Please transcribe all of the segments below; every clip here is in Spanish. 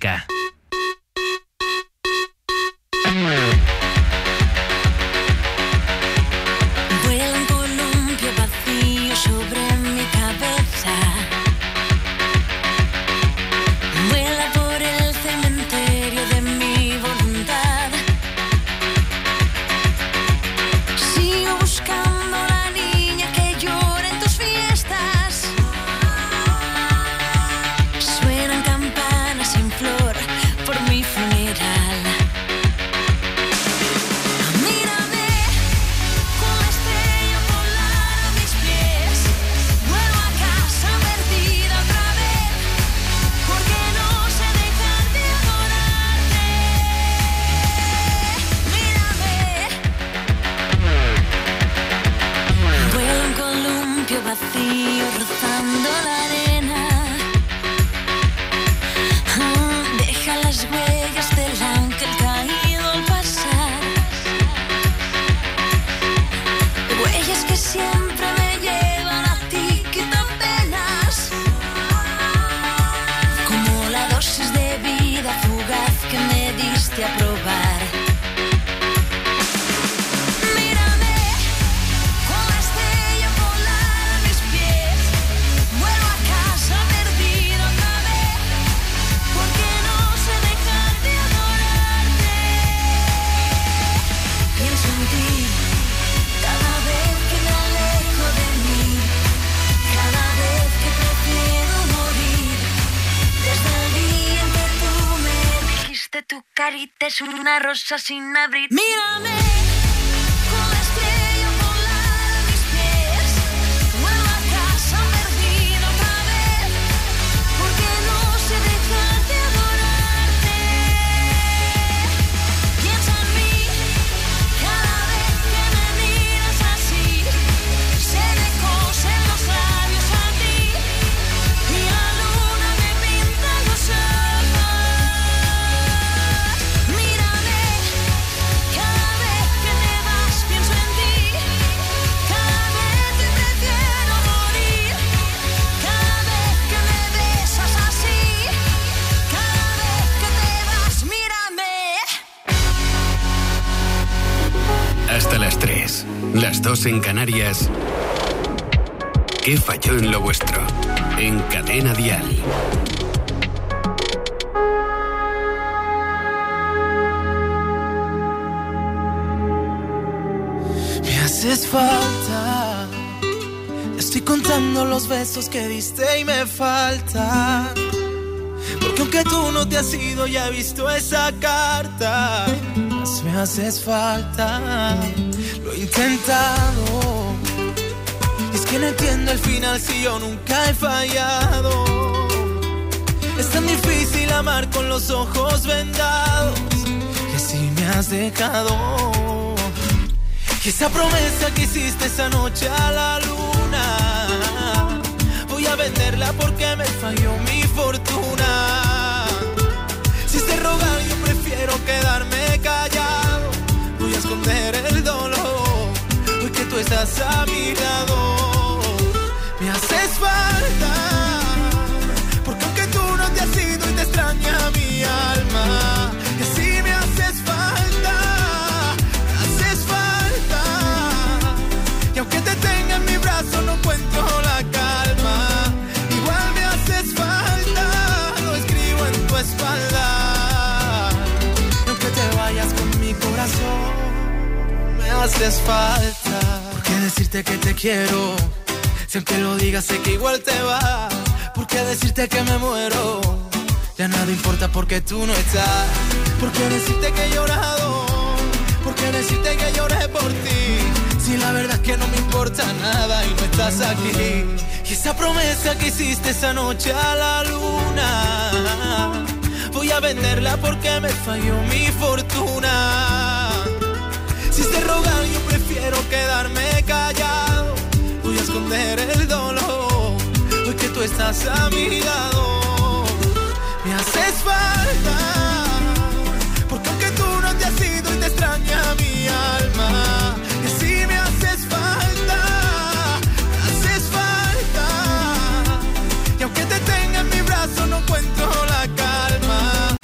música. Vuela un columpio vacío sobre mi cabeza. Vuela por el cementerio de mi voluntad. Sigo buscando a la niña que llora en tus fiestas. Suenan campanas sin flor por mi funeral. Mírame con la estrella polar a mis pies. Vuelvo a casa perdida otra vez, porque no sé dejar de adorarte. Mírame. Vuela un columpio vacío rozando la arena. Deja las huellas del ángel caído al pasar. Huellas que siempre me llevan a ti, quitan penas. Como la dosis de vida fugaz que me diste a probar. Mírame con la estrella polar a mis pies. Vuelvo a casa perdida otra vez, porque no sé dejar de adorarte. Pienso en ti cada vez que me alejo de mí, cada vez que prefiero morir. Desde el día en que tú me dijiste tu carita es una rosa sin abrir. Mírame con la estrella polar a mis pies. Vuelvo a casa perdida otra vez, porque no sé dejar de adorarte. Piensa en mí cada vez que me miras así. Se me cosen los labios a ti y la luna me pinta los ojos. Mírame cada vez que te vas, pienso en ti. Cada vez te prefiero morir. Cada vez que me besas así, cada vez que te vas, mírame. Hasta las 3, las 2 en Canarias. ¿Qué falló en lo vuestro? En Cadena Dial. Me haces falta. Estoy contando los besos que diste y me faltan. Porque aunque tú no te has ido, ya he visto esa carta. Más me haces falta. Lo he intentado. Y es que no entiendo el final si yo nunca he fallado. Es tan difícil amar con los ojos vendados, que si me has dejado. Y esa promesa que hiciste esa noche a la luna, voy a venderla porque me falló mi fortuna. Si es de rogar yo prefiero quedarme callado. Voy a esconder el dolor, hoy que tú estás a mi lado. Me haces falta, porque aunque tú no te has ido y te extraña mi alma, que si me haces falta, me haces falta. Y aunque te tenga en mi brazo no encuentro la calma, igual me haces falta, lo escribo en tu espalda. Y aunque te vayas con mi corazón, me haces falta. ¿Por qué decirte que te quiero? Si aunque lo digas sé que igual te vas. ¿Por qué decirte que me muero? Ya nada importa porque tú no estás. ¿Por qué decirte que he llorado? ¿Por qué decirte que lloré por ti? Si la verdad es que no me importa nada y no estás aquí. Y esa promesa que hiciste esa noche a la luna, voy a venderla porque me falló mi fortuna. Si es de rogar yo prefiero quedarme callado. Voy a esconder el dolor, hoy que tú estás a mi lado. Me haces falta, porque aunque tú no te has ido y te extraña mi alma, que si me haces falta, me haces falta. Y aunque te tenga en mi brazo no encuentro la calma.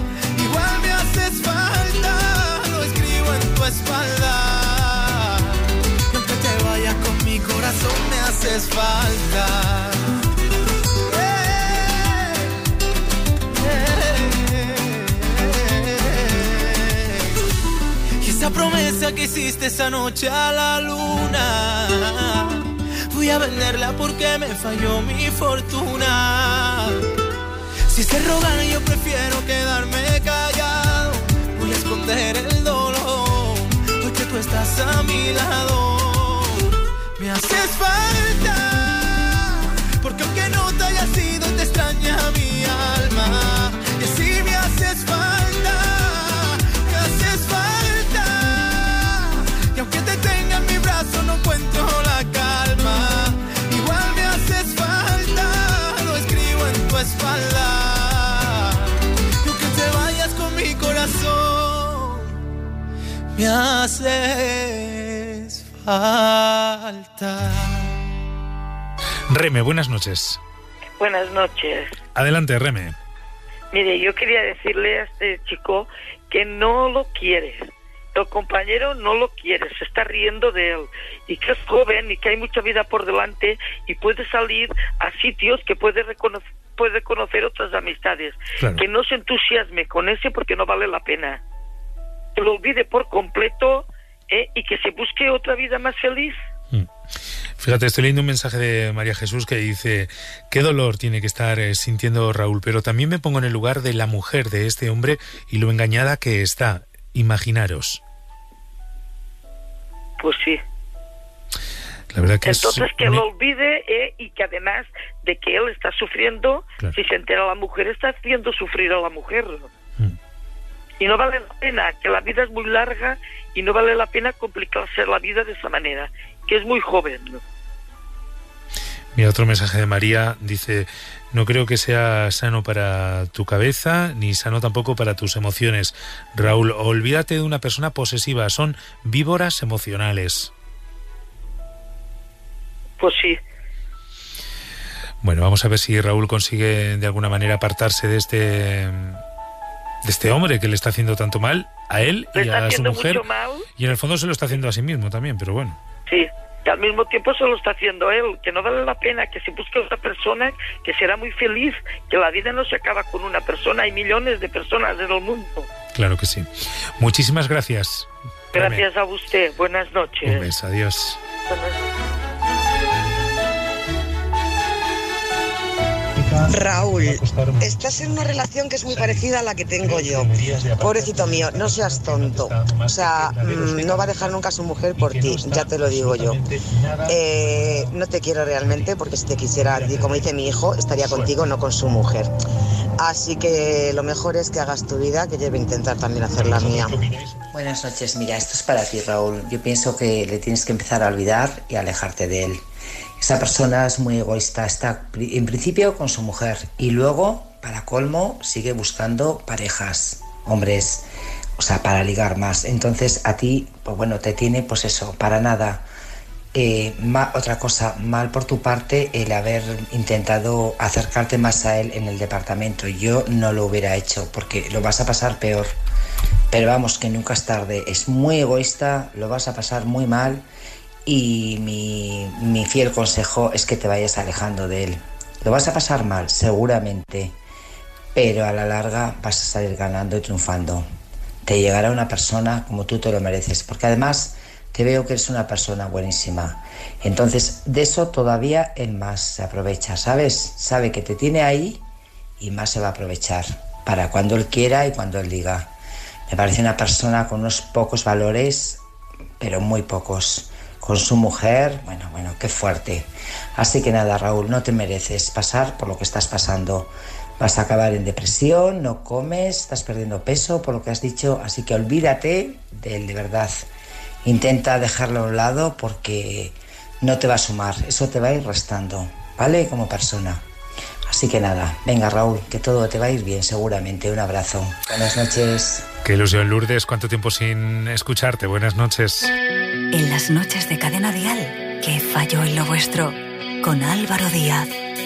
promesa que hiciste esa noche a la luna. Voy a venderla porque me falló mi fortuna. Si se rogan yo prefiero quedarme callado. Voy a esconder el dolor, hoy que tú estás a mi lado. Me haces falta, porque aunque no te haya sido, te extraña mi alma. Y así me haces falta, me haces falta. Y aunque te tenga en mi brazo no encuentro la calma. Igual me haces falta, lo escribo en tu espalda. Y aunque te vayas con mi corazón, me haces falta. Reme, buenas noches. Buenas noches. Adelante, Reme. Mire, yo quería decirle a este chico que no lo quiere. El compañero no lo quiere, se está riendo de él. Y que es joven y que hay mucha vida por delante y puede salir a sitios que puede conocer otras amistades. Claro. Que no se entusiasme con ese porque no vale la pena. Que lo olvide por completo y que se busque otra vida más feliz. Fíjate, estoy leyendo un mensaje de María Jesús que dice: qué dolor tiene que estar sintiendo Raúl, pero también me pongo en el lugar de la mujer de este hombre y lo engañada que está. Imaginaros. Pues sí. La verdad que entonces que lo olvide y que además de que él está sufriendo, claro, si se entera la mujer, está haciendo sufrir a la mujer. Y no vale la pena, que la vida es muy larga y no vale la pena complicarse la vida de esa manera, que es muy joven. Mira, otro mensaje de María, dice: no creo que sea sano para tu cabeza, ni sano tampoco para tus emociones. Raúl, olvídate de una persona posesiva, son víboras emocionales. Pues sí. Bueno, vamos a ver si Raúl consigue de alguna manera apartarse de este hombre que le está haciendo tanto mal a él y a su mujer, y en el fondo se lo está haciendo a sí mismo también, pero bueno. Sí, que al mismo tiempo se lo está haciendo él, que no vale la pena, que se busque otra persona que será muy feliz, que la vida no se acaba con una persona, hay millones de personas en el mundo. Claro que sí. Muchísimas gracias. Gracias a usted, buenas noches. Un beso, adiós. Buenas noches. Raúl, estás en una relación que es muy parecida a la que tengo yo. Pobrecito mío, no seas tonto. O sea, no va a dejar nunca a su mujer por ti, ya te lo digo yo. No te quiero realmente, porque si te quisiera, como dice mi hijo, estaría contigo, no con su mujer. Así que lo mejor es que hagas tu vida, que yo voy a intentar también hacer la mía. Buenas noches, mira, esto es para ti, Raúl. Yo pienso que le tienes que empezar a olvidar y alejarte de él. Esa persona es muy egoísta, está en principio con su mujer y luego, para colmo, sigue buscando parejas, hombres, o sea, para ligar más. Entonces a ti, pues bueno, te tiene, pues eso, para nada. Otra cosa, mal por tu parte el haber intentado acercarte más a él en el departamento. Yo no lo hubiera hecho porque lo vas a pasar peor. Pero vamos, que nunca es tarde. Es muy egoísta, lo vas a pasar muy mal. Y mi fiel consejo es que te vayas alejando de él. Lo vas a pasar mal, seguramente, pero a la larga vas a salir ganando y triunfando. Te llegará una persona como tú te lo mereces, porque además te veo que eres una persona buenísima. Entonces, de eso todavía él más se aprovecha, ¿sabes? Sabe que te tiene ahí y más se va a aprovechar para cuando él quiera y cuando él diga. Me parece una persona con unos pocos valores, pero muy pocos. Con su mujer, bueno, qué fuerte. Así que nada, Raúl, no te mereces pasar por lo que estás pasando. Vas a acabar en depresión, no comes, estás perdiendo peso por lo que has dicho, así que olvídate de él, de verdad. Intenta dejarlo a un lado porque no te va a sumar, eso te va a ir restando, ¿vale? Como persona. Así que nada, venga, Raúl, que todo te va a ir bien seguramente. Un abrazo. Buenas noches. Qué ilusión, Lourdes, cuánto tiempo sin escucharte. Buenas noches. En las noches de Cadena Dial, ¿qué falló en lo vuestro? Con Álvaro Díaz.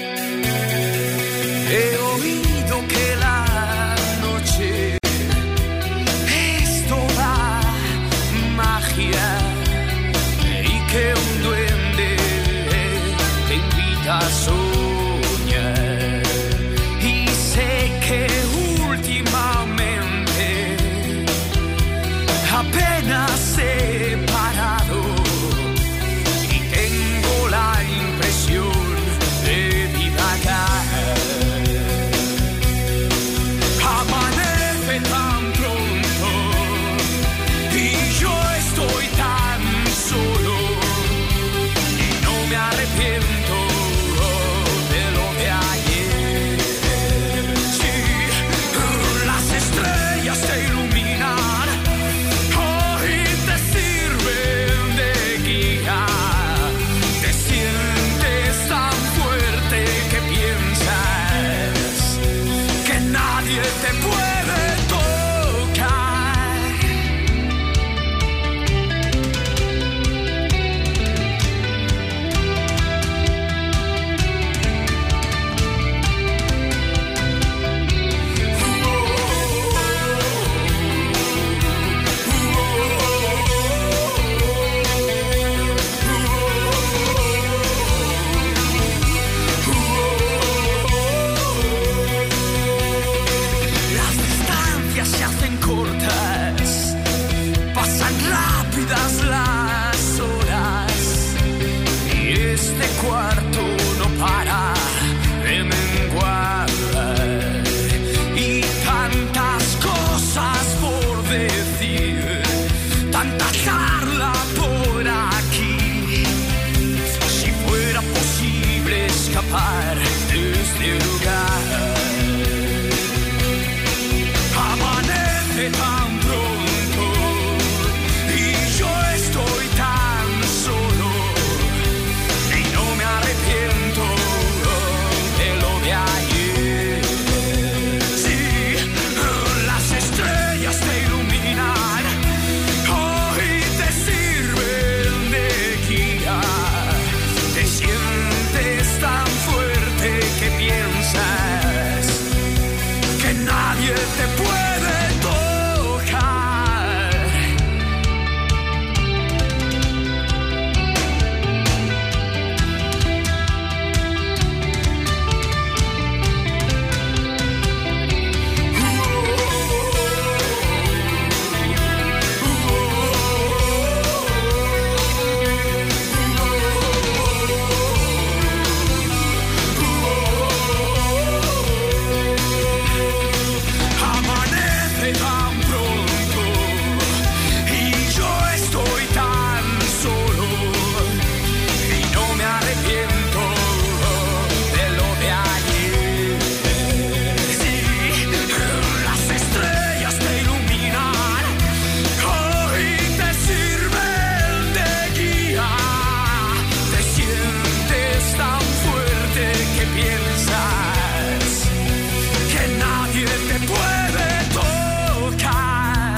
He oído que la noche es toda magia y que un duende te invita a soñar. Y sé que últimamente apenas amanece tan pronto y yo estoy tan solo y no me arrepiento de lo de ayer. Sí, las estrellas te iluminan, hoy te sirven de guía. Te sientes tan fuerte que piensas que nadie te puede tocar. Amanece tan pronto y yo estoy tan solo y no me arrepiento de lo de ayer. Sí, las estrellas te iluminan, hoy te sirven de guía. Te sientes tan fuerte que piensas que nadie te puede tocar.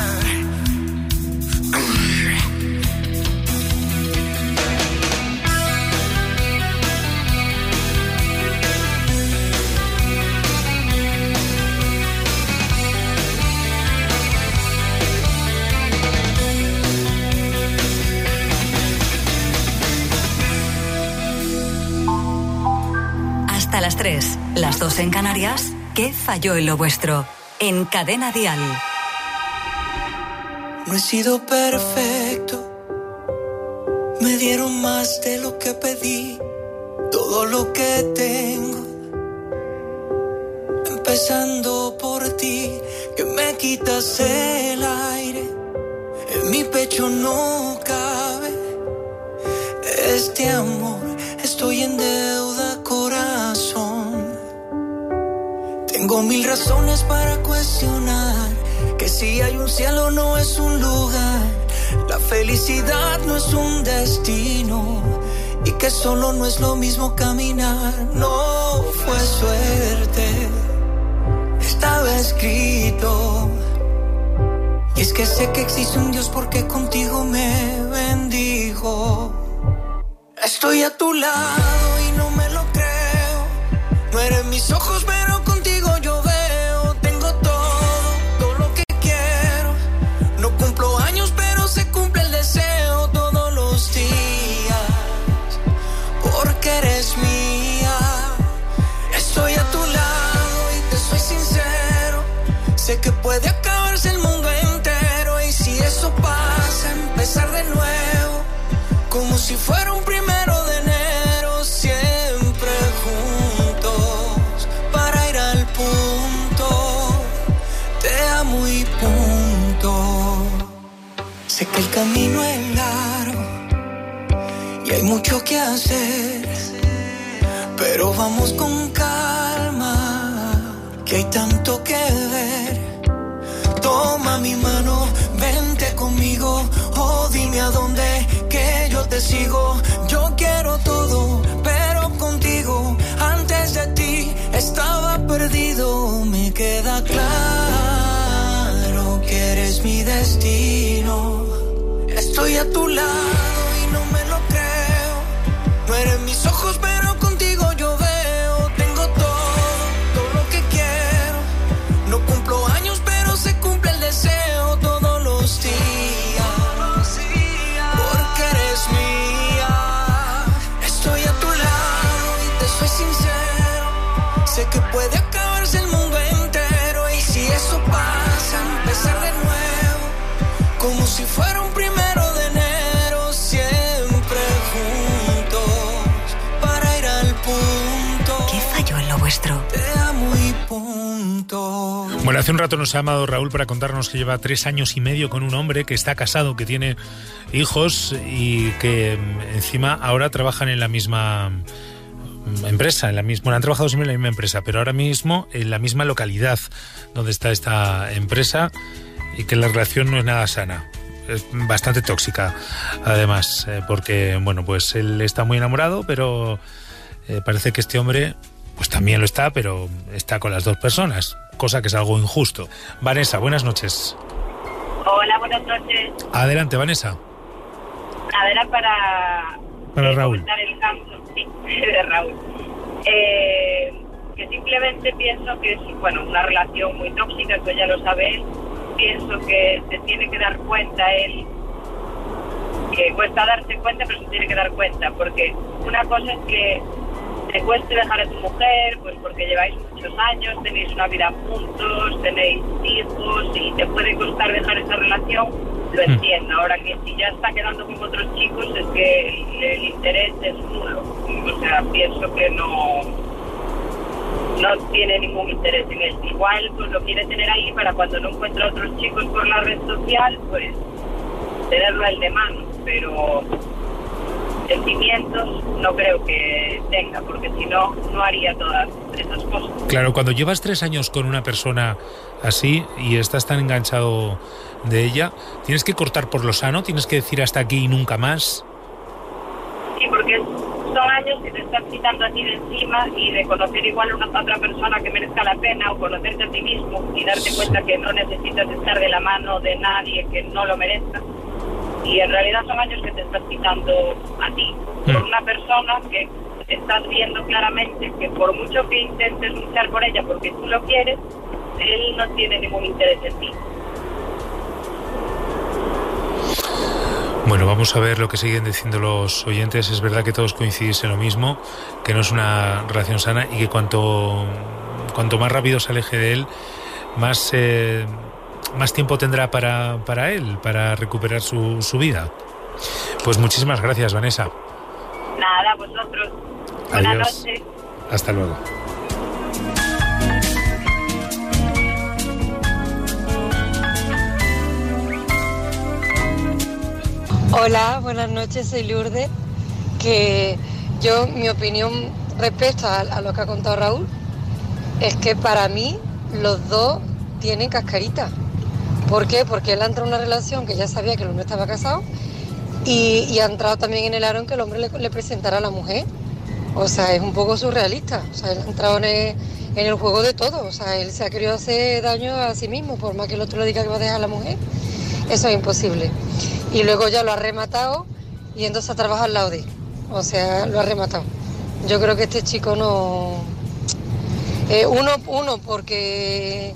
Hasta las 3, las 2 en Canarias. ¿Qué falló en lo vuestro? En Cadena Dial. No he sido perfecto, me dieron más de lo que pedí, todo lo que tengo, empezando por ti, que me quitas el aire, en mi pecho no cabe este amor, estoy en deuda, corazón. Tengo mil razones para cuestionar que si hay un cielo no es un lugar, la felicidad no es un destino y que solo no es lo mismo caminar. No fue suerte, estaba escrito. Y es que sé que existe un Dios porque contigo me bendijo. Estoy a tu lado y no me lo creo, no eres mis ojos pero contigo yo veo. Tengo todo lo que quiero, no cumplo años pero se cumple el deseo todos los días, porque eres mía. Estoy a tu lado y te soy sincero, sé que puede acabarse el mundo entero y si eso pasa empezar de nuevo, como si fuera un 1 de enero, siempre juntos, para ir al punto, te amo y punto. Sé que el camino es largo y hay mucho que hacer, pero vamos con calma, que hay tanto que ver. Toma mi mano, vente conmigo, oh dime a dónde, que yo te sigo. Yo quiero todo, pero contigo, antes de ti estaba perdido. Me queda claro que eres mi destino. Estoy a tu lado y no me lo creo, no eres mis ojos pero contigo yo veo. Tengo todo lo que quiero, no cumplo años pero se cumple el deseo todos los días, porque eres mía. Estoy a tu lado y te soy sincero, sé que puede acabarse el mundo entero y si eso pasa empezar de nuevo, como si fuera un 1 de enero, siempre juntos, para ir al punto. ¿Qué falló en lo vuestro? Te amo y punto. Bueno, hace un rato nos ha llamado Raúl para contarnos que lleva 3 años y medio con un hombre que está casado, que tiene hijos y que encima ahora trabajan en la misma empresa, han trabajado siempre en la misma empresa, pero ahora mismo en la misma localidad donde está esta empresa. y que la relación no es nada sana. Es bastante tóxica, además, porque, bueno, pues él está muy enamorado, pero parece que este hombre, pues también lo está, pero está con las dos personas, cosa que es algo injusto. Vanessa, buenas noches. Hola, buenas noches. Adelante, Vanessa. Nada, era para Raúl. comentar el caso, sí, de Raúl. Que simplemente pienso que es, bueno, una relación muy tóxica, que ya lo sabe él. Pienso que se tiene que dar cuenta él, que cuesta darse cuenta, pero se tiene que dar cuenta, porque una cosa es que te cueste dejar a tu mujer, pues porque lleváis muchos años, tenéis una vida juntos, tenéis hijos y te puede costar dejar esa relación, lo entiendo. Ahora que si ya está quedando con otros chicos es que el interés es nulo. O sea, pienso que no tiene ningún interés en él. Igual pues lo quiere tener ahí para cuando no encuentra otros chicos por la red social, pues tenerlo a él de mano, pero sentimientos no creo que tenga, porque si no, no haría todas esas cosas. Claro, cuando llevas 3 años con una persona así y estás tan enganchado de ella, tienes que cortar por lo sano, tienes que decir hasta aquí y nunca más. Sí, porque son años que te estás quitando a ti de encima y de conocer igual a una otra persona que merezca la pena, o conocerte a ti mismo y darte cuenta que no necesitas estar de la mano de nadie que no lo merezca. Y en realidad son años que te estás quitando a ti por una persona que estás viendo claramente que por mucho que intentes luchar por ella porque tú lo quieres, él no tiene ningún interés en ti. Bueno, vamos a ver lo que siguen diciendo los oyentes. Es verdad que todos coincidís en lo mismo, que no es una relación sana y que cuanto más rápido se aleje de él, más tiempo tendrá para él, para recuperar su vida. Pues muchísimas gracias, Vanessa. Nada, vosotros. Buenas noches. Hasta luego. Hola, buenas noches, soy Lourdes. Que yo, mi opinión respecto a lo que ha contado Raúl, es que para mí los dos tienen cascarita. ¿Por qué? Porque él ha entrado en una relación que ya sabía que el hombre estaba casado y ha entrado también en el aro en que el hombre le presentara a la mujer. O sea, es un poco surrealista. O sea, él ha entrado en el juego de todo. O sea, él se ha querido hacer daño a sí mismo, por más que el otro le diga que va a dejar a la mujer. Eso es imposible. Y luego ya lo ha rematado yéndose a trabajar al lado de él. O sea, lo ha rematado. Yo creo que este chico no... Uno porque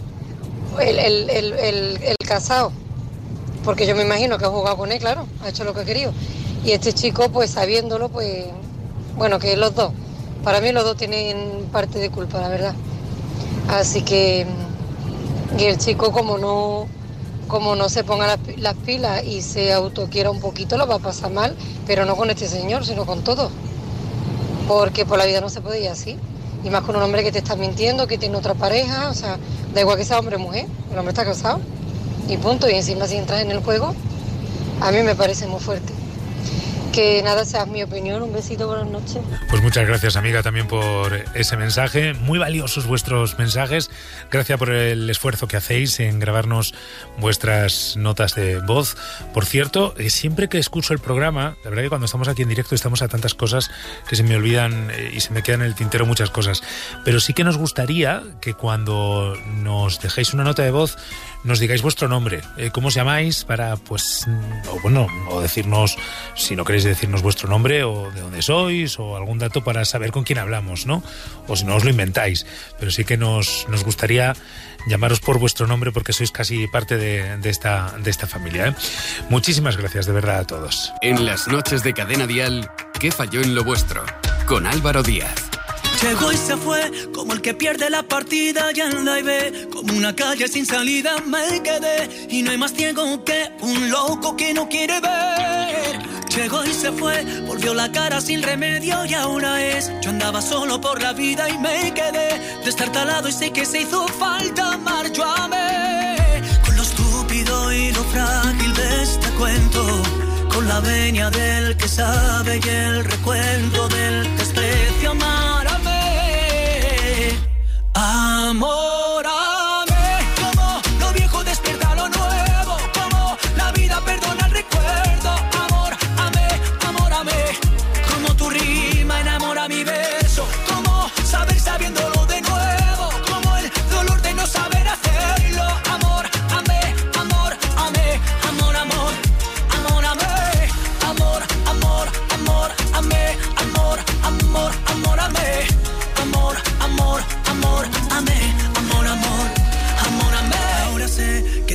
el casado, porque yo me imagino que ha jugado con él, claro, ha hecho lo que ha querido. Y este chico, pues sabiéndolo, pues... Bueno, que los dos. Para mí los dos tienen parte de culpa, la verdad. Así que... Y el chico, como no se ponga las pilas y se autoquiera un poquito, lo va a pasar mal, pero no con este señor, sino con todo. Porque por la vida no se puede ir así. Y más con un hombre que te está mintiendo, que tiene otra pareja, o sea, da igual que sea hombre o mujer, el hombre está casado, y punto. Y encima si entras en el juego, a mí me parece muy fuerte. Que nada, sea mi opinión. Un besito, buenas noches. Pues muchas gracias, amiga, también por ese mensaje. Muy valiosos vuestros mensajes. Gracias por el esfuerzo que hacéis en grabarnos vuestras notas de voz. Por cierto, siempre que escucho el programa, la verdad que cuando estamos aquí en directo estamos a tantas cosas que se me olvidan y se me quedan en el tintero muchas cosas. Pero sí que nos gustaría que cuando nos dejéis una nota de voz nos digáis vuestro nombre, cómo os llamáis, para, pues, o decirnos, si no queréis decirnos vuestro nombre, o de dónde sois, o algún dato para saber con quién hablamos, ¿no? O si no, os lo inventáis. Pero sí que nos gustaría llamaros por vuestro nombre porque sois casi parte de esta familia, ¿eh? Muchísimas gracias, de verdad, a todos. En las noches de Cadena Dial, ¿qué falló en lo vuestro? Con Álvaro Díaz. Llegó y se fue, como el que pierde la partida y anda y ve, como una calle sin salida me quedé, y no hay más ciego que un loco que no quiere ver. Llegó y se fue, volvió la cara sin remedio y ahora es, yo andaba solo por la vida y me quedé, destartalado y sé que se hizo falta amar, yo amé, con lo estúpido y lo frágil de este cuento, con la venia del que sabe y el recuento del que desprecia amar. Amor, amé, como lo viejo despierta lo nuevo.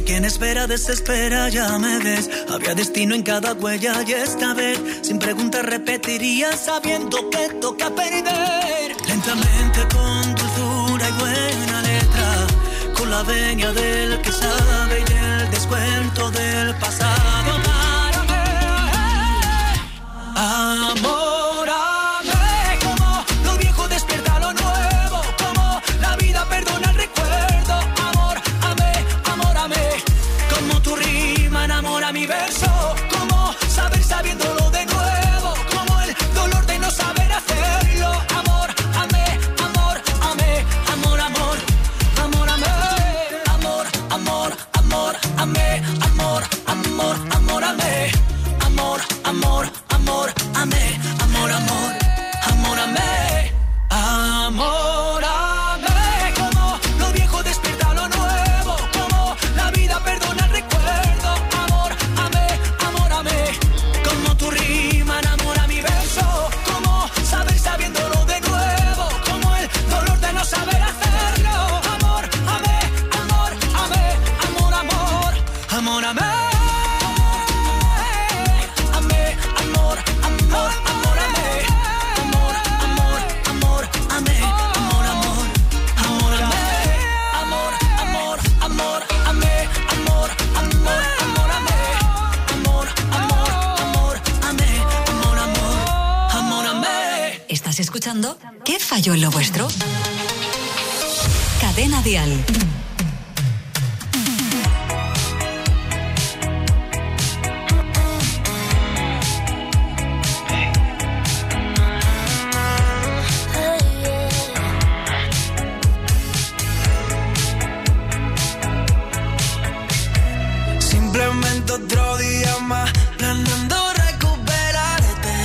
quien espera desespera, ya me ves. Había destino en cada huella y esta vez sin preguntas repetiría sabiendo que toca perder. Lentamente con dulzura y buena letra, con la venia del que sabe y el descuento del pasado. Amórame, como lo viejo despierta lo nuevo, como la vida perdona el recuerdo. Amórame, como tu rima enamora mi verso, como saber sabiéndolo de nuevo, como el dolor de no saber hacerlo. Amórame, amórame, como lo viejo despierta lo nuevo, como la vida perdona el recuerdo. Amórame, como tu rima enamora mi verso, como saber sabiéndolo de nuevo, como el dolor de no saber hacerlo. Amórame. ¿Estás escuchando? ¿Qué falló en lo vuestro? Cadena Dial. Simplemente otro día más, planeando recuperarte.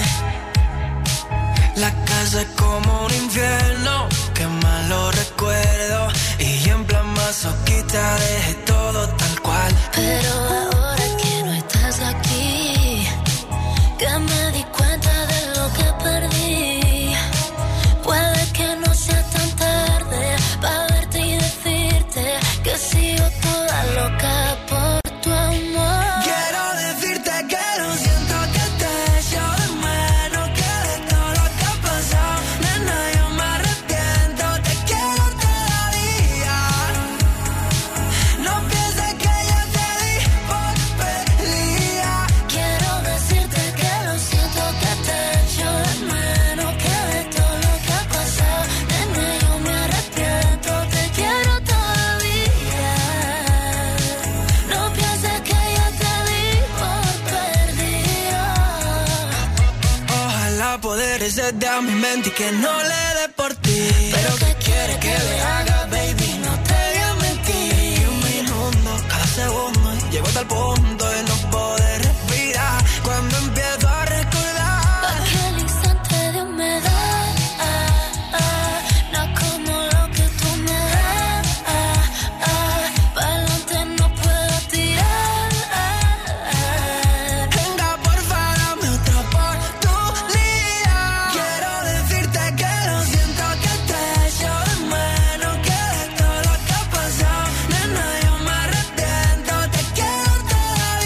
La casa es como un infierno, qué malo recuerdo. Y en plan masoquista dejé todo tal cual. Pero ahora que no estás aquí, que me di cuenta de lo que perdí. Puede que no sea tan tarde para verte y decirte que sigo toda loca por tu amor. Quiero decirte que lo siento, que te echo de menos, que de todo lo que ha pasado, nena, yo me arrepiento, te quiero todavía. No pienses que yo te di por perdida. Quiero decirte que lo siento, que te echo de menos, que de todo lo que ha pasado, nena, yo me arrepiento, te quiero todavía. No pienses que yo te di por perdida. Ojalá poder desde a mi mente y que no le dé por ti. Pero ¿qué quieres que le haga, baby? No te voy a mentir. Un minuto, cada segundo, llego hasta el punto de no poder respirar. Cuando empiezo a recordar Aquel instante de humedad, no como lo que tú me das. Pa'lante no puedo tirar. venga, porfa, dame otra oportunidad. Quiero decirte que lo siento, que te echo de menos, que de todo lo que ha pasado, nena, yo me arrepiento, te quiero todavía.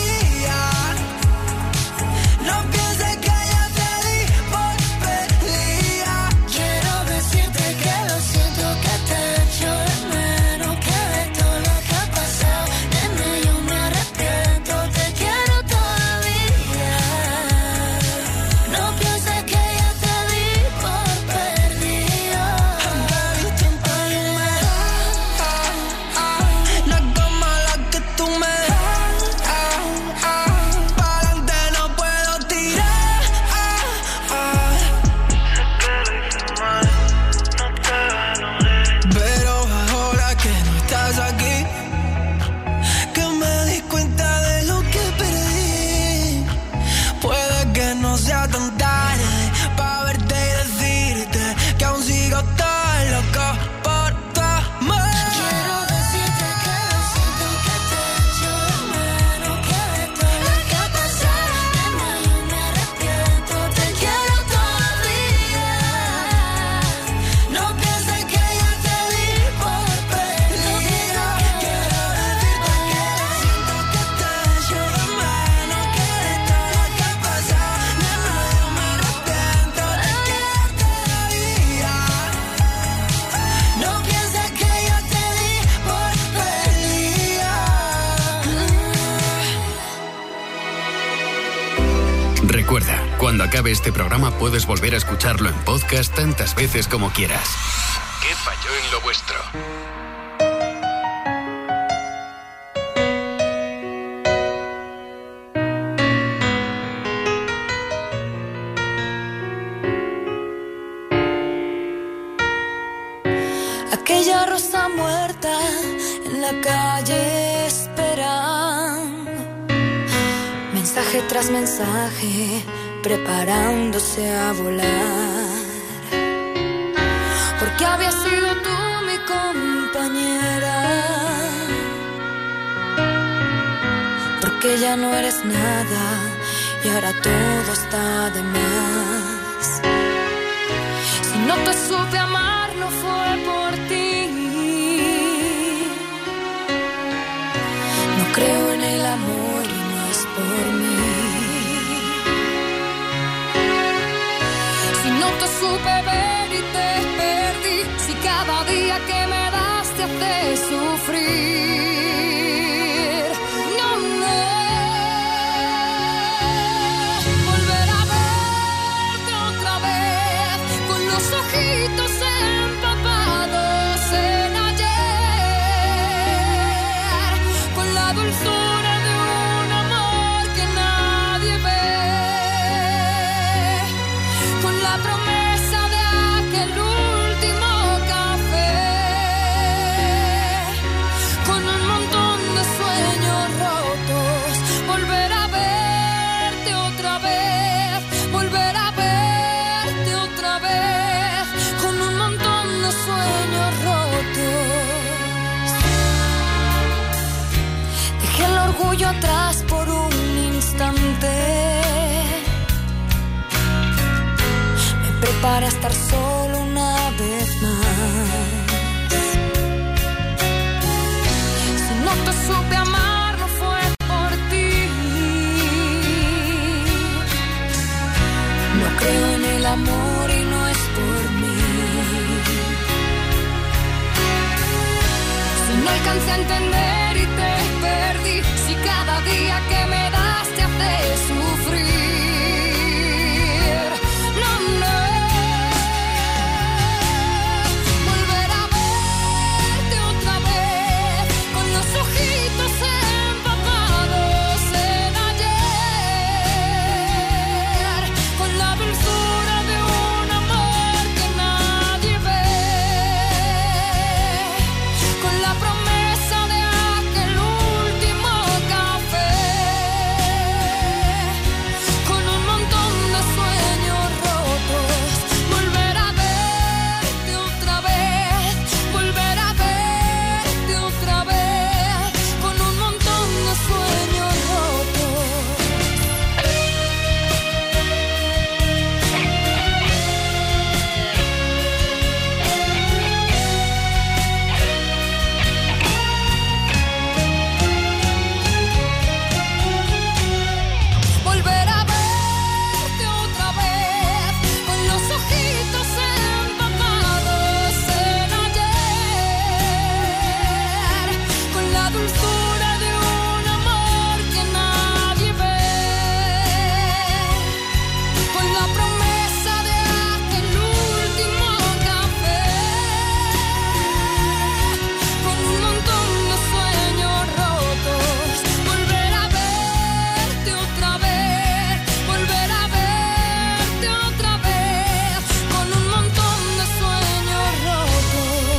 Recuerda, cuando acabe este programa puedes volver a escucharlo en podcast tantas veces como quieras. ¿Qué falló en lo vuestro? Aquella rosa muerta en la calle esperando, mensaje tras mensaje, preparándose a volar. Porque había sido tú mi compañera, porque ya no eres nada y ahora todo está de más. Si no te supe amar no fue por ti. No creo en el amor y no es por mí. Si no te supe ver y te perdí, si cada día que me das te hace sufrir. No, no. Volver a verte otra vez con los ojitos empapados en ayer, con la dulzura de un amor que nadie ve, con la promesa de aquel último café, con un montón de sueños rotos. Volver a verte otra vez, volver a verte otra vez, con un montón de sueños rotos. Dejé el orgullo atrás por un instante, me preparé a estar solo una vez más. Si no te supe amar no fue por ti. No creo en el amor y no es por mí. Si no alcancé a entender y te perdí, si cada día que me das te hace sufrir. No, no. Volver a verte otra vez con los ojitos empapados en ayer, con la dulzura de un amor que nadie ve, con la promesa de aquel último café, con un montón de sueños rotos. Volver a verte otra vez, volver a verte otra vez, con un montón de sueños rotos. Volver a verte otra vez con los ojitos empapados en ayer, con la dulzura de un amor que nadie ve, con la promesa de aquel último café, con un montón de sueños rotos. Volver a verte otra vez, volver a verte otra vez, con un montón de sueños rotos.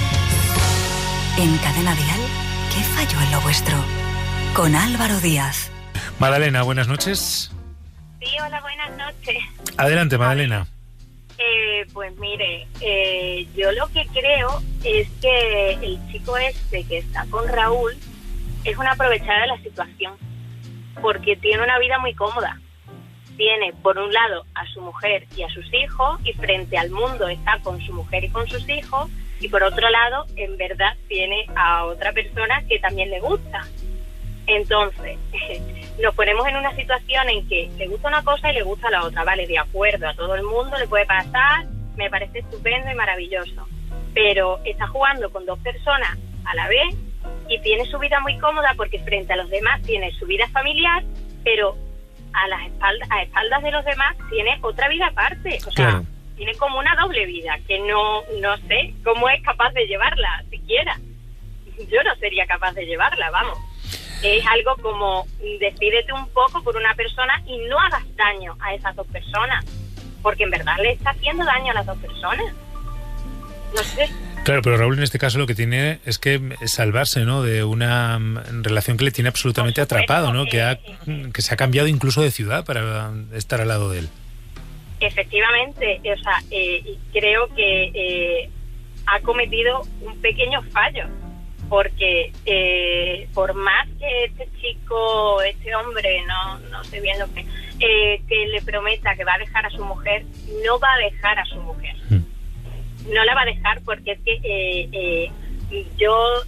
En Cadena Dial, ¿qué falló en lo vuestro? Con Álvaro Díaz. Madalena, buenas noches. Sí, hola, buenas noches. Adelante, Madalena. Pues mire, yo lo que creo es que el chico este que está con Raúl es una aprovechada de la situación, porque tiene una vida muy cómoda. Tiene, por un lado, a su mujer y a sus hijos, y frente al mundo está con su mujer y con sus hijos, y por otro lado, en verdad, tiene a otra persona que también le gusta. Entonces, nos ponemos en una situación en que le gusta una cosa y le gusta la otra, vale, de acuerdo, a todo el mundo le puede pasar, me parece estupendo y maravilloso, pero está jugando con dos personas a la vez y tiene su vida muy cómoda porque frente a los demás tiene su vida familiar, pero a espaldas de los demás tiene otra vida aparte, o sea, Claro. tiene como una doble vida que no sé cómo es capaz de llevarla siquiera. Yo no sería capaz de llevarla, vamos. Es algo como decídete un poco por una persona y no hagas daño a esas dos personas, porque en verdad le está haciendo daño a las dos personas. No sé. Claro, pero Raúl en este caso lo que tiene es que salvarse, ¿no?, de una relación que le tiene absolutamente atrapado, ¿no?, que se ha cambiado incluso de ciudad para estar al lado de él. Efectivamente, o sea, y creo que ha cometido un pequeño fallo, porque por más que este chico, este hombre, no sé bien lo que le prometa que va a dejar a su mujer, no va a dejar a su mujer. No la va a dejar, porque es que yo,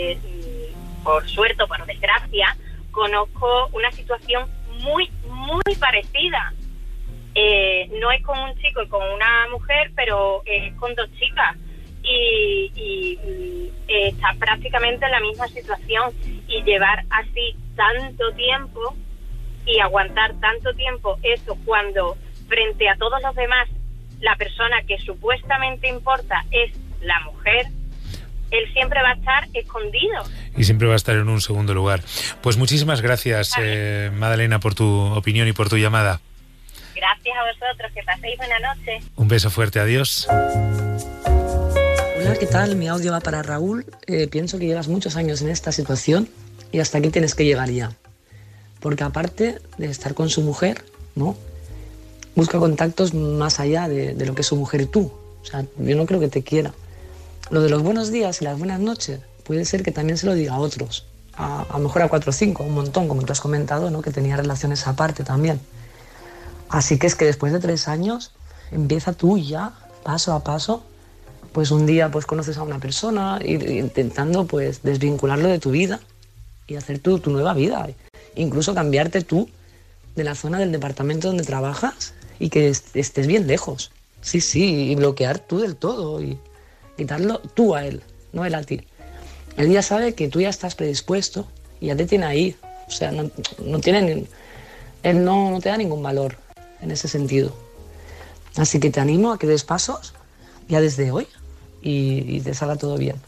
por suerte o por desgracia, conozco una situación muy, muy parecida. No es con un chico y con una mujer, pero es con dos chicas. Y está prácticamente en la misma situación, y llevar así tanto tiempo y aguantar tanto tiempo eso, cuando frente a todos los demás la persona que supuestamente importa es la mujer, él siempre va a estar escondido. Y siempre va a estar en un segundo lugar. Pues muchísimas gracias, Madalena, por tu opinión y por tu llamada. Gracias a vosotros, que paséis buena noche. Un beso fuerte, adiós. Hola, ¿qué tal? Mi audio va para Raúl. Pienso que llevas muchos años en esta situación y hasta aquí tienes que llegar ya. Porque aparte de estar con su mujer, ¿no?, busca contactos más allá de lo que es su mujer y tú. O sea, yo no creo que te quiera. Lo de los buenos días y las buenas noches puede ser que también se lo diga a otros. A lo mejor a 4 o 5, un montón, como tú has comentado, ¿no?, que tenía relaciones aparte también. Así que es que después de 3 años empieza tú ya, paso a paso. Pues un día pues conoces a una persona intentando pues desvincularlo de tu vida y hacer tu nueva vida. Incluso cambiarte tú de la zona del departamento donde trabajas y que estés bien lejos. Sí, y bloquear tú del todo y quitarlo tú a él, no él a ti. Él ya sabe que tú ya estás predispuesto y ya te tiene ahí. O sea, no tiene él no te da ningún valor en ese sentido. Así que te animo a que des pasos ya desde hoy y te salga todo bien.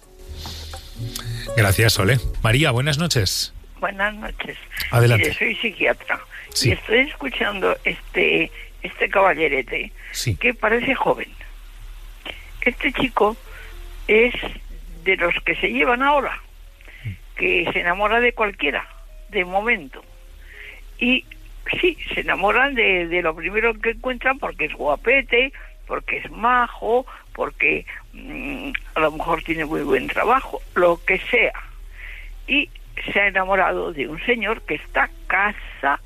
Gracias, Sole. María, buenas noches. Buenas noches. Adelante. Mire, soy psiquiatra. Sí. Y estoy escuchando este caballerete, sí, que parece joven. Este chico es de los que se llevan ahora, que se enamora de cualquiera, de momento. Y sí, se enamoran de lo primero que encuentran, porque es guapete, porque es majo, porque a lo mejor tiene muy buen trabajo, lo que sea. Y se ha enamorado de un señor que está casado.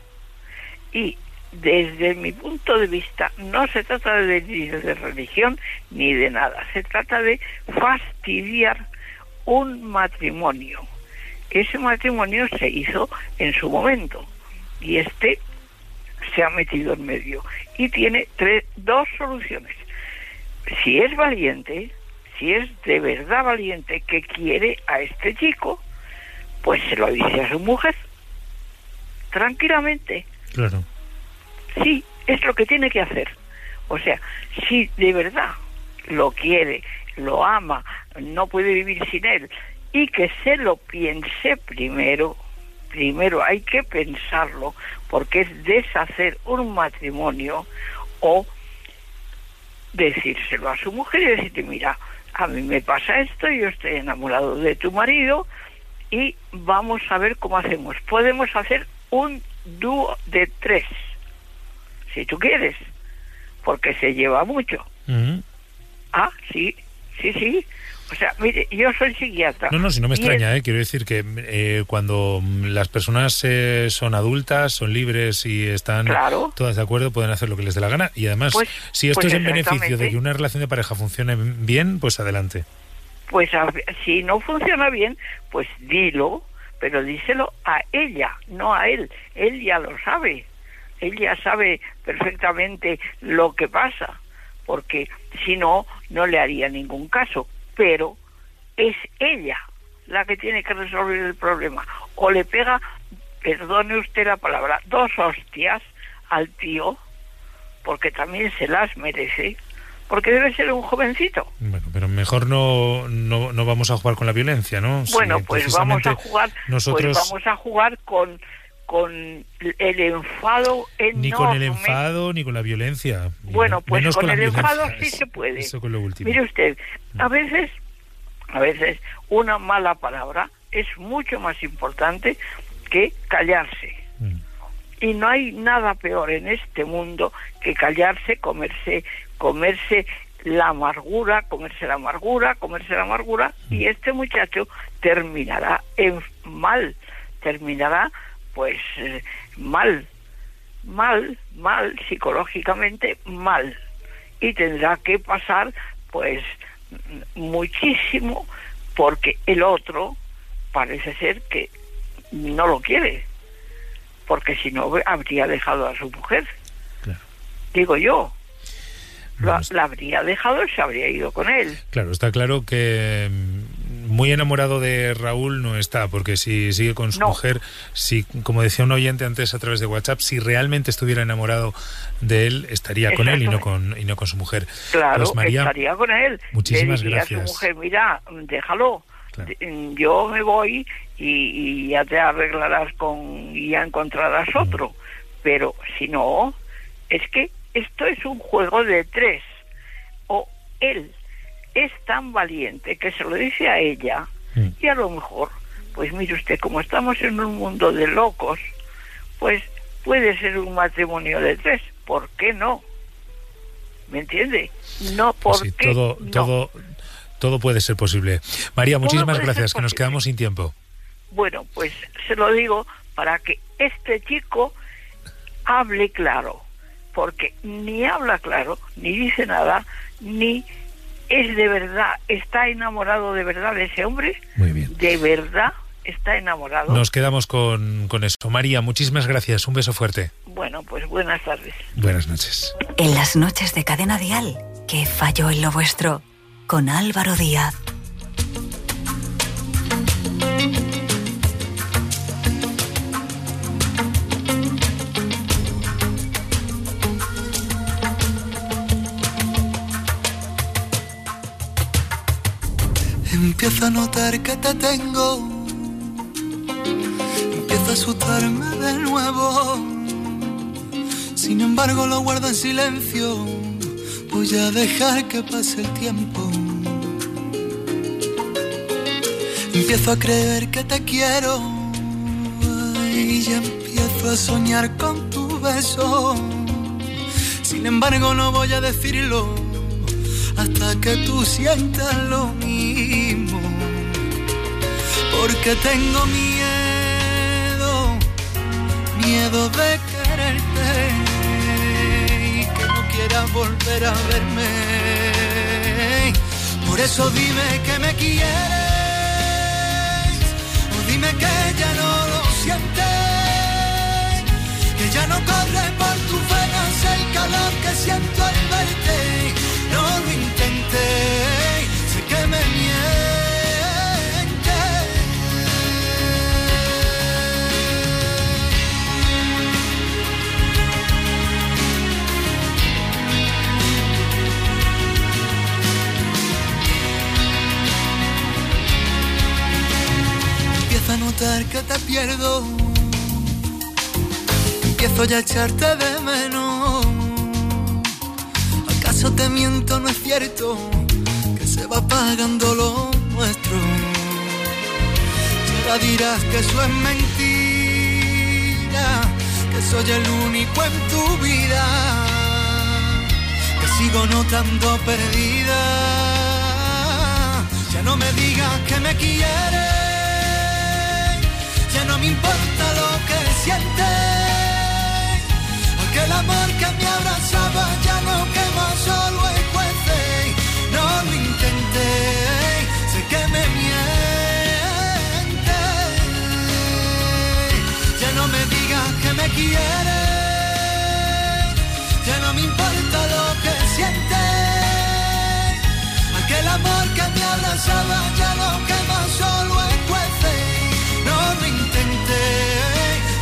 Y desde mi punto de vista no se trata ni de religión ni de nada, se trata de fastidiar un matrimonio. Ese matrimonio se hizo en su momento y este se ha metido en medio y tiene dos soluciones. Si es valiente, si es de verdad valiente, que quiere a este chico, pues se lo dice a su mujer tranquilamente. Claro. Sí, es lo que tiene que hacer. O sea, si de verdad lo quiere, lo ama, no puede vivir sin él, y que se lo piense primero hay que pensarlo, porque es deshacer un matrimonio, o decírselo a su mujer y decirle: mira, a mí me pasa esto, yo estoy enamorado de tu marido y vamos a ver cómo hacemos. Podemos hacer un dúo de 3, si tú quieres, porque se lleva mucho. Ah, sí. O sea, mire, yo soy psiquiatra. No, si no me extraña, quiero decir que cuando las personas son adultas, son libres y están todas de acuerdo, pueden hacer lo que les dé la gana. Y además, pues, si esto es en beneficio de que una relación de pareja funcione bien, pues adelante. Pues si no funciona bien, pues dilo, pero díselo a ella, no a él. Él ya lo sabe. Él ya sabe perfectamente lo que pasa, porque si no, no le haría ningún caso. Pero es ella la que tiene que resolver el problema. O le pega perdone usted la palabra, 2 hostias al tío, porque también se las merece, porque debe ser un jovencito. Bueno, pero mejor no vamos a jugar con la violencia, ¿no? Bueno, Sí, pues vamos a jugar con el enfado enorme. Ni con el enfado ni con la violencia. Bueno, pues menos con el la enfado violencia. sí se puede. Eso con lo último. Mire usted, a veces una mala palabra es mucho más importante que callarse. Y no hay nada peor en este mundo que callarse, comerse la amargura, y este muchacho terminará mal psicológicamente mal, y tendrá que pasar pues muchísimo, porque el otro parece ser que no lo quiere, porque si no habría dejado a su mujer. Claro. Digo yo, la habría dejado y se habría ido con él. Claro, está claro que muy enamorado de Raúl no está, porque si sigue con su mujer, si, como decía un oyente antes a través de WhatsApp, si realmente estuviera enamorado de él, estaría con él y no con su mujer. Claro, pues María, estaría con él. Muchísimas Le diría gracias. a su mujer, mira, déjalo, claro. Yo me voy y ya te arreglarás y ya encontrarás otro. Pero si no, es que esto es un juego de 3. O él es tan valiente que se lo dice a ella, y a lo mejor, pues mire usted, como estamos en un mundo de locos, pues puede ser un matrimonio de 3. ¿Por qué no? ¿Me entiende? No, pues porque todo puede ser posible. María, muchísimas gracias, que nos posible. quedamos sin tiempo. Bueno, pues se lo digo para que este chico hable claro, porque ni habla claro, ni dice nada, ni es de verdad, está enamorado de verdad de ese hombre. Muy bien. De verdad está enamorado. Nos quedamos con eso. María, muchísimas gracias, un beso fuerte. Bueno, pues buenas tardes. Buenas noches. En las noches de Cadena Dial, ¿qué falló en lo vuestro? Con Álvaro Díaz. Empiezo a notar que te tengo, empiezo a asustarme de nuevo. Sin embargo lo guardo en silencio, voy a dejar que pase el tiempo. Empiezo a creer que te quiero y ya empiezo a soñar con tu beso. Sin embargo no voy a decirlo hasta que tú sientas lo mismo, porque tengo miedo de quererte y que no quieras volver a verme. Por eso dime que me quieres, o dime que ya no lo sientes, que ya no corre por tus venas el calor que siento al verte. No lo intenté, sé que me Empiezo a notar que te pierdo, empiezo ya a echarte de menos. ¿Acaso te miento? No es cierto que se va apagando lo nuestro. Ya dirás que eso es mentira, que soy el único en tu vida, que sigo notando perdida. Ya no me digas que me quieres, ya no me importa lo que sientes. Aquel amor que me abrazaba ya no quema, solo escuece. No lo intenté, sé que me miente. Ya no me digas que me quieres, ya no me importa lo que sientes. Aquel amor que me abrazaba ya no quema, solo escuece. No lo intenté,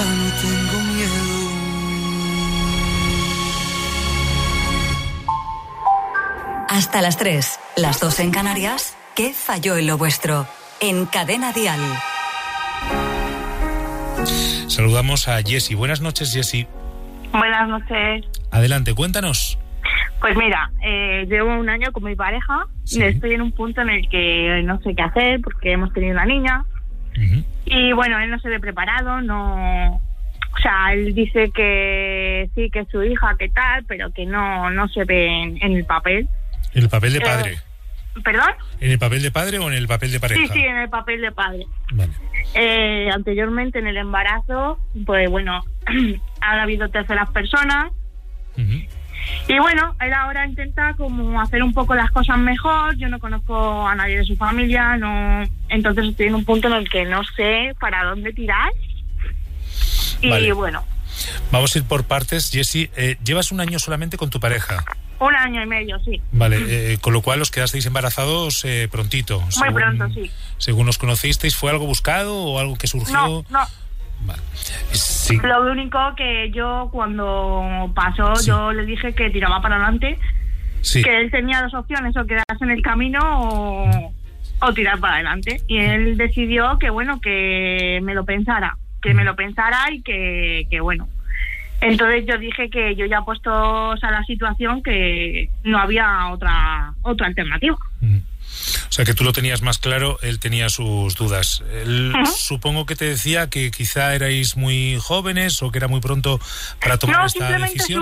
no tengo miedo. Hasta las 3, las 2 en Canarias. ¿Qué falló en lo vuestro? En Cadena Dial. Saludamos a Jessie. Buenas noches, Jessie. Buenas noches. Adelante, cuéntanos. Pues mira, llevo un año con mi pareja. Sí. Estoy en un punto en el que no sé qué hacer porque hemos tenido una niña. Y bueno, él no se ve preparado, no... O sea, él dice que sí, que es su hija, que tal, pero que no se ve en el papel. ¿En el papel de padre? ¿Perdón? ¿En el papel de padre o en el papel de pareja? Sí, en el papel de padre. Vale. Anteriormente en el embarazo, pues bueno, han habido terceras personas. Y bueno, él ahora intenta como hacer un poco las cosas mejor. Yo no conozco a nadie de su familia, no, entonces estoy en un punto en el que no sé para dónde tirar. Y vale. Bueno. Vamos a ir por partes. Jessie, llevas un año solamente con tu pareja. 1 año y medio, sí. Vale, con lo cual os quedasteis embarazados prontito. Muy pronto, sí. Según os conocisteis, ¿fue algo buscado o algo que surgió? No. Vale. Sí. Lo único que yo cuando pasó, yo le dije que tiraba para adelante, que él tenía 2 opciones, o quedarse en el camino o tirar para adelante. Y él decidió que bueno, que me lo pensara, y que bueno. Entonces yo dije que yo ya puestos a la situación que no había otra alternativa. O sea, que tú lo tenías más claro, él tenía sus dudas. Él supongo que te decía que quizá erais muy jóvenes o que era muy pronto para tomar esta decisión.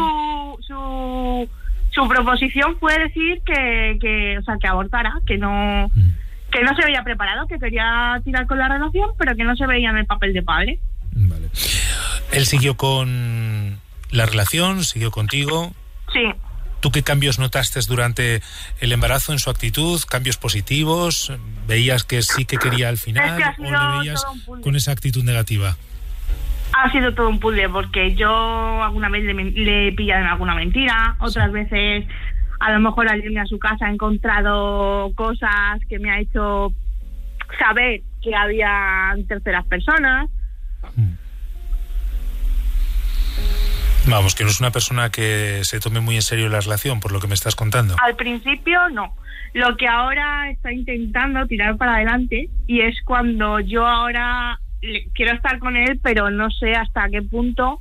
Su proposición fue decir que abortara, que no se veía preparado, que quería tirar con la relación, pero que no se veía en el papel de padre. Vale. Él siguió con la relación, siguió contigo. Sí. ¿Tú qué cambios notaste durante el embarazo en su actitud? ¿Cambios positivos? ¿Veías que sí que quería al final? ¿O le veías con esa actitud negativa? Ha sido todo un puzzle, porque yo alguna vez le he pillado en alguna mentira, otras veces a lo mejor al irme a su casa he encontrado cosas que me ha hecho saber que había terceras personas. Vamos, que no es una persona que se tome muy en serio la relación, por lo que me estás contando. Al principio no. Lo que ahora está intentando tirar para adelante, y es cuando yo ahora quiero estar con él, pero no sé hasta qué punto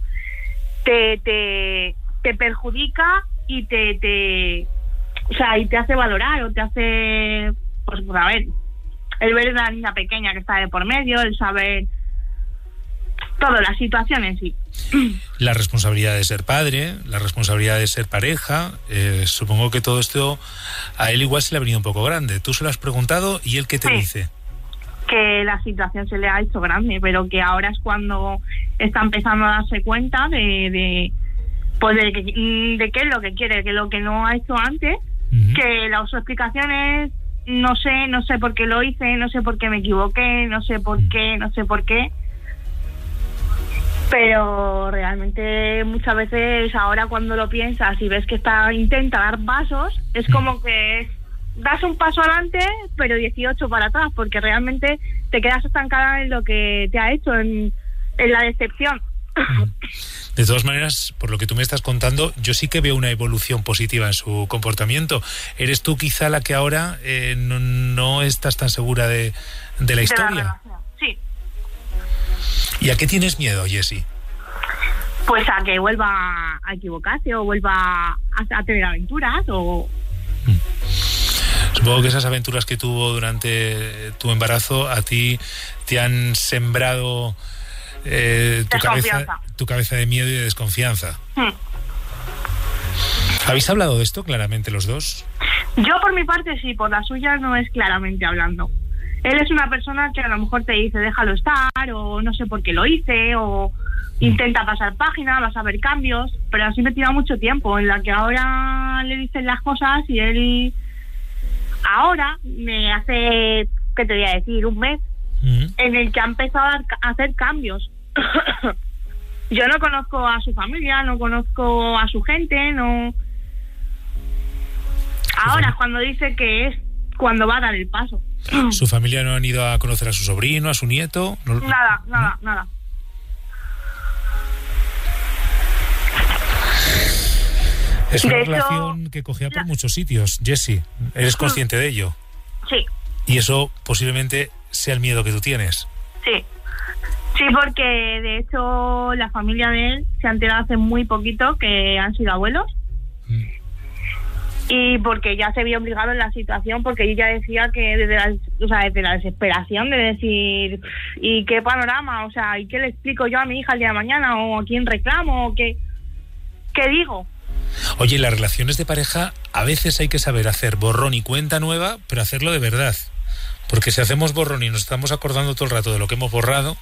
te perjudica y te hace valorar, o te hace, pues a ver, el ver a la niña pequeña que está de por medio, el saber toda la situación en sí. La responsabilidad de ser padre, la responsabilidad de ser pareja, supongo que todo esto a él igual se le ha venido un poco grande. Tú se lo has preguntado y él ¿qué te dice? Que la situación se le ha hecho grande, pero que ahora es cuando está empezando a darse cuenta de qué es lo que quiere, que lo que no ha hecho antes, que su explicación es no sé por qué lo hice, no sé por qué me equivoqué, no sé por qué. Pero realmente muchas veces ahora cuando lo piensas y ves que intenta dar pasos, es como que das un paso adelante pero 18 para atrás, porque realmente te quedas estancada en lo que te ha hecho, en la decepción. De todas maneras, por lo que tú me estás contando, yo sí que veo una evolución positiva en su comportamiento. ¿Eres tú quizá la que ahora no estás tan segura de la historia? Sí. ¿Y a qué tienes miedo, Jessie? Pues a que vuelva a equivocarse o vuelva a tener aventuras o... Supongo que esas aventuras que tuvo durante tu embarazo a ti te han sembrado tu cabeza de miedo y de desconfianza. ¿Habéis hablado de esto claramente los dos? Yo por mi parte sí, por la suya no es claramente hablando. Él es una persona que a lo mejor te dice déjalo estar, o no sé por qué lo hice, o intenta pasar página, vas a ver cambios, pero así me tira mucho tiempo, en la que ahora le dicen las cosas y él ahora me hace, ¿qué te voy a decir? Un mes en el que ha empezado a hacer cambios. Yo no conozco a su familia, no conozco a su gente, no. Ahora es cuando dice que es cuando va a dar el paso. ¿Su familia no han ido a conocer a su sobrino, a su nieto? Nada. Es una De hecho, relación que cogía por muchos sitios, Jessie. ¿Eres consciente de ello? Sí, Y eso posiblemente sea el miedo que tú tienes. sí. Sí, porque de hecho la familia de él se ha enterado hace muy poquito que han sido abuelos. Y porque ya se vio obligado en la situación, porque ella decía que desde la desesperación de decir, ¿y qué panorama? O sea, ¿y qué le explico yo a mi hija el día de mañana? ¿O a quién reclamo? ¿O qué digo? Oye, las relaciones de pareja a veces hay que saber hacer borrón y cuenta nueva, pero hacerlo de verdad. Porque si hacemos borrón y nos estamos acordando todo el rato de lo que hemos borrado...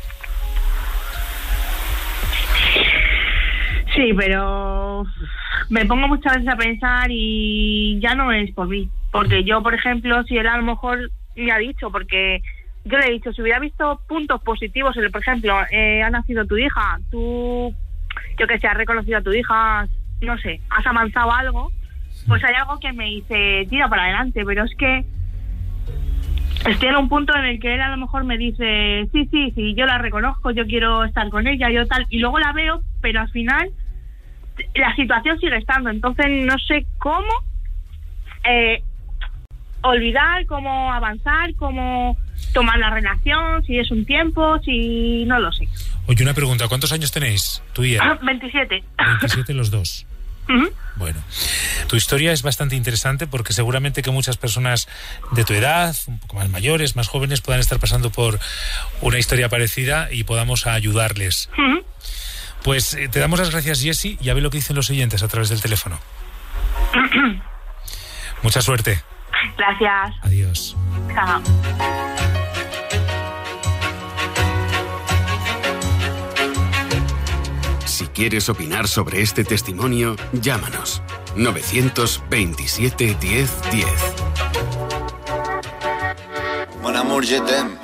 Sí, pero me pongo muchas veces a pensar y ya no es por mí. Porque yo, por ejemplo, si él a lo mejor me ha dicho, porque yo le he dicho, si hubiera visto puntos positivos, por ejemplo, ha nacido tu hija, tú, yo que sé, has reconocido a tu hija, no sé, has avanzado algo, pues hay algo que me dice, tira para adelante, pero es que estoy en un punto en el que él a lo mejor me dice, sí, yo la reconozco, yo quiero estar con ella, yo tal, y luego la veo, pero al final la situación sigue estando, entonces no sé cómo olvidar, cómo avanzar, cómo tomar la relación, si es un tiempo, si no lo sé. Oye, una pregunta, ¿cuántos años tenéis tú y él? 27. 27 los dos. Bueno, tu historia es bastante interesante porque seguramente que muchas personas de tu edad, un poco más mayores, más jóvenes, puedan estar pasando por una historia parecida y podamos ayudarles. Pues te damos las gracias, Jessie, y a ver lo que dicen los oyentes a través del teléfono. Mucha suerte. Gracias. Adiós. Chao. Si quieres opinar sobre este testimonio, llámanos. 927 10 10. Mon amour, je t'aime.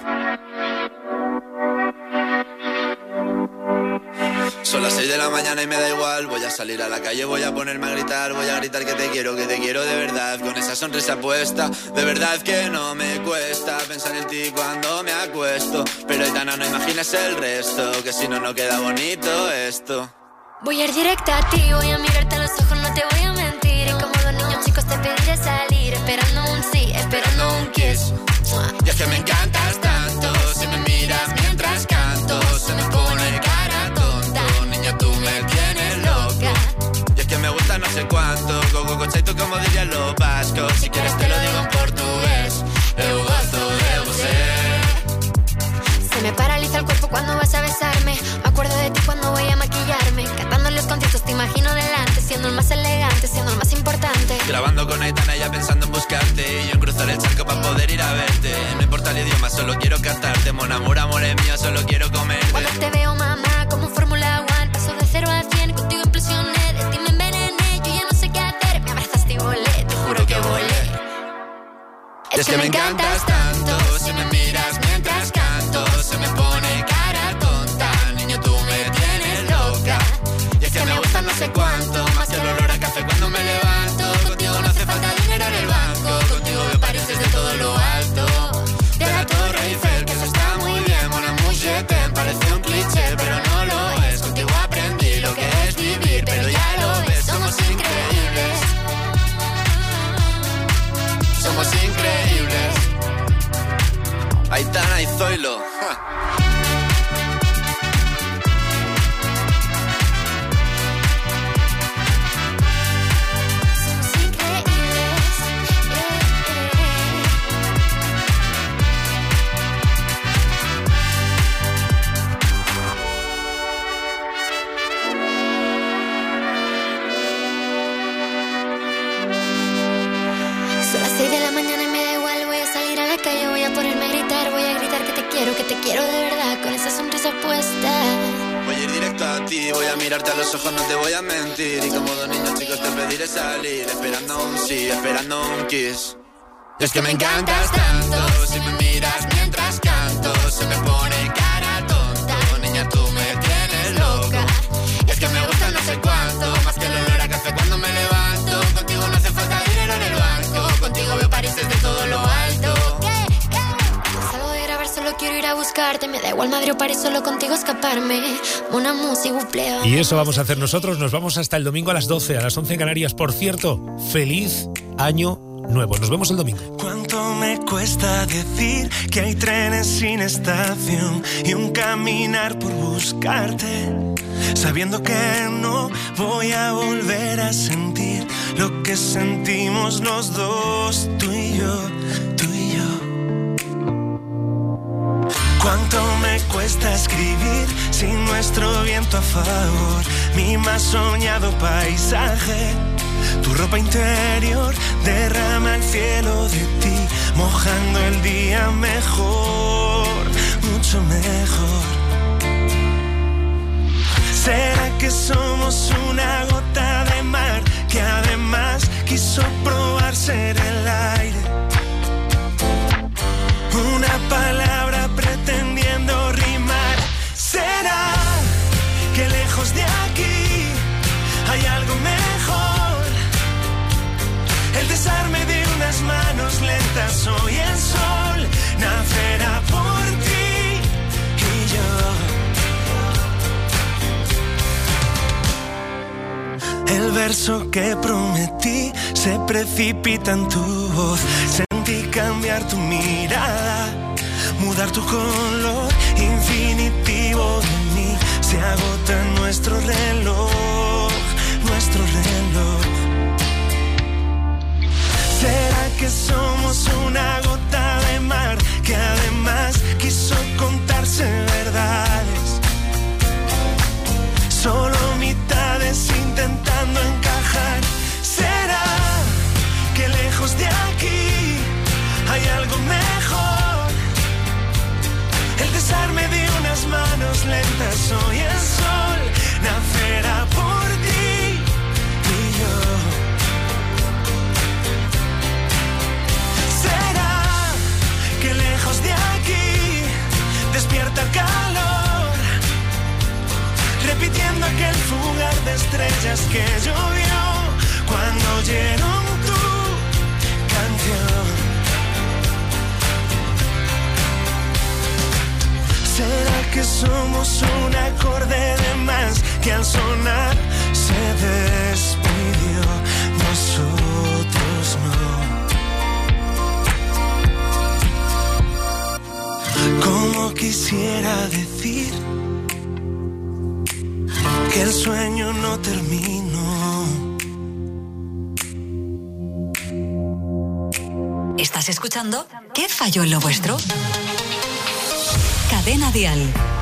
Son las 6 de la mañana y me da igual. Voy a salir a la calle, voy a ponerme a gritar. Voy a gritar que te quiero de verdad. Con esa sonrisa puesta, de verdad que no me cuesta pensar en ti cuando me acuesto. Pero Aitana, no imagines el resto, que si no, no queda bonito esto. Voy a ir directa a ti, voy a mirarte a los ojos, no te voy a mentir. Y como dos niños chicos te pediré salir, esperando un sí, esperando un kiss. Y es que me encantas tanto, si me miras mientras canto, se me pone cara tonta. Niña, tú me tienes loca. Y es que me gusta no sé cuánto, go chaito como dirían los vascos. Si quieres te lo digo en portugués, eu gosto de você. Se me paraliza el cuerpo cuando vas a besarme. Me acuerdo de ti cuando voy a maquillarme. Cantando en los conciertos te imagino delante, siendo el más elegante, siendo el más importante. Grabando con Aitana, ella pensando en buscarte, y yo en cruzar el charco para poder ir a verte. No importa el idioma, solo quiero cantarte. Mon amour, amor es mío, solo quiero comerte. Cuando te veo, mamá, como Fórmula 1, paso de 0 a 100, contigo implosioné, de ti me envenené, yo ya no sé qué hacer. Me abrazaste y volé, te juro que volé. Es que me encantas tanto, si me miras mientras canto, se me pone cara tonta. Niño, tú me tienes loca. Y es que me gusta no sé cuánto, más que el olor a café cuando me levanto. Contigo no hace falta dinero en el banco, contigo me pareces de todo lo alto. De la Torre Eiffel, que eso está muy bien. Mon amour, je t'aime, parece un cliché, pero no lo es. Contigo aprendí lo que es vivir, pero ya lo ves, somos increíbles. Somos increíbles. Aitana y Zoilo. Son las 6 de la mañana y me da igual. Voy a salir a la calle, voy a ponerme a gritar. Voy a gritar que te quiero de verdad, con esa sonrisa puesta. Voy a ir directo a ti, voy a mirarte a los ojos, no te voy a mentir. Y como dos niños chicos te pediré salir, esperando un sí, esperando un kiss. Y es que me encantas tanto, si me miras mientras canto, se me pone cara tonta. Niña, tú me tienes loca. Y es que me gusta no sé cuánto, más que el olor a café cuando me levanto. Contigo no hace falta dinero en el banco, contigo veo París desde todo lo alto. Salgo de grabar, solo quiero ir volver a buscarte. Me da igual Madrid o París, solo contigo escaparme. Una música buplea. Y eso vamos a hacer nosotros. Nos vamos hasta el domingo a las 12, a las 11 en Canarias. Por cierto, feliz año nuevo. Nos vemos el domingo. ¿Cuánto me cuesta decir que hay trenes sin estación y un caminar por buscarte? Sabiendo que no voy a volver a sentir lo que sentimos los dos, tú y yo, tú y yo. ¿Cuánto me cuesta escribir sin nuestro viento a favor? Mi más soñado paisaje. Tu ropa interior derrama el cielo de ti, mojando el día mejor, mucho mejor. ¿Será que somos una gota de mar que además quiso probar ser el aire? Una palabra pretendiendo rimar. ¿Será que lejos de aquí hay algo mejor? El desarme de unas manos lentas, hoy el sol nacerá por ti y yo. El verso que prometí se precipita en tu voz. Sentí cambiar tu mirada, mudar tu color infinitivo de mí. Se agota nuestro reloj, nuestro reloj. ¿Será que somos una gota de mar que además quiso contarse verdades? Solo mitades intentando encajar. ¿Será que lejos de aquí hay algo mejor? El desarme de unas manos lentas, hoy el sol nacerá por ti y yo. Que lejos de aquí despierta el calor, repitiendo aquel fugar de estrellas que llovió cuando oyeron tu canción. ¿Será que somos un acorde de más que al sonar se despidió? Nosotros no. Como quisiera decir que el sueño no terminó. ¿Estás escuchando? ¿Qué falló en lo vuestro? Cadena Dial.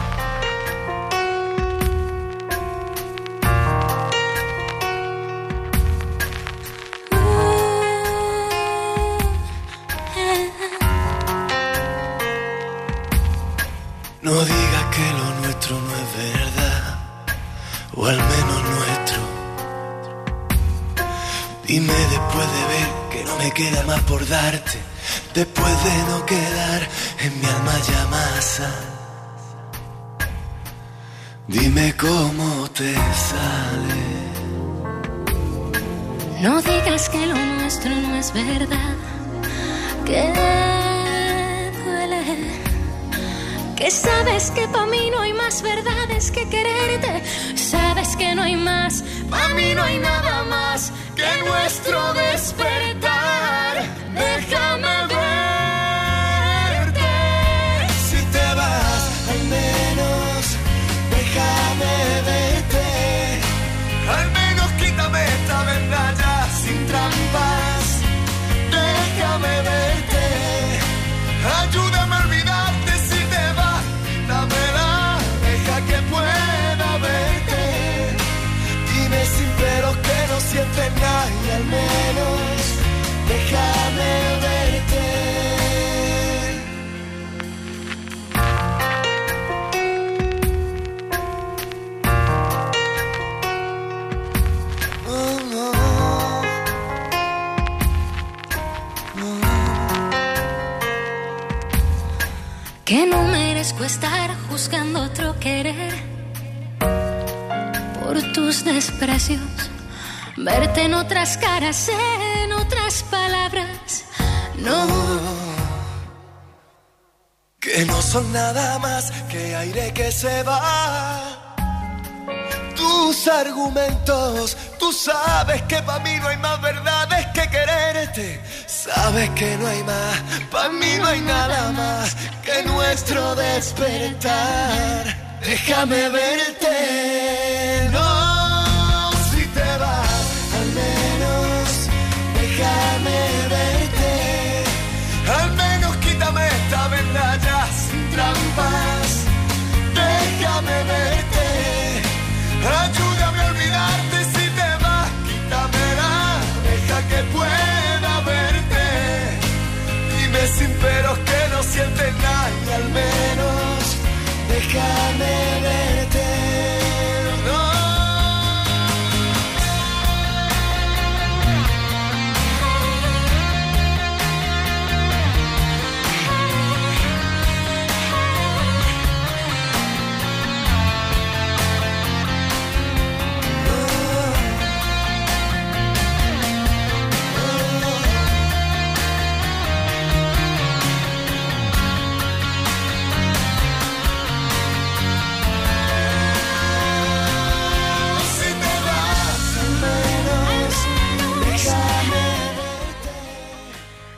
No digas que lo nuestro no es verdad, o al menos nuestro. Dime después de ver que no me queda más por darte, después de no quedar en mi alma ya masa. Dime cómo te sale. No digas que lo nuestro no es verdad, que duele. Que sabes que pa' mí no hay más verdades que quererte. Sabes que no hay más, pa' mí no hay nada más que nuestro despertar. Déjame verte. Si te vas, al menos déjame verte. Al menos quítame esta verdad ya sin trampas. Déjame verte. Ayúdame a olvidarte si te vas. Dámela, deja que pueda verte. Dime sin peros que no sientes nada y al menos déjame verte. Que no merezco estar juzgando otro querer por tus desprecios, verte en otras caras, en otras palabras. No, que no son nada más que aire que se va. Tus argumentos, tú sabes que para mí no hay más verdades que quererte. Sabes que no hay más, para mí no hay nada más que nuestro despertar. Déjame verte, no, si te vas, al menos déjame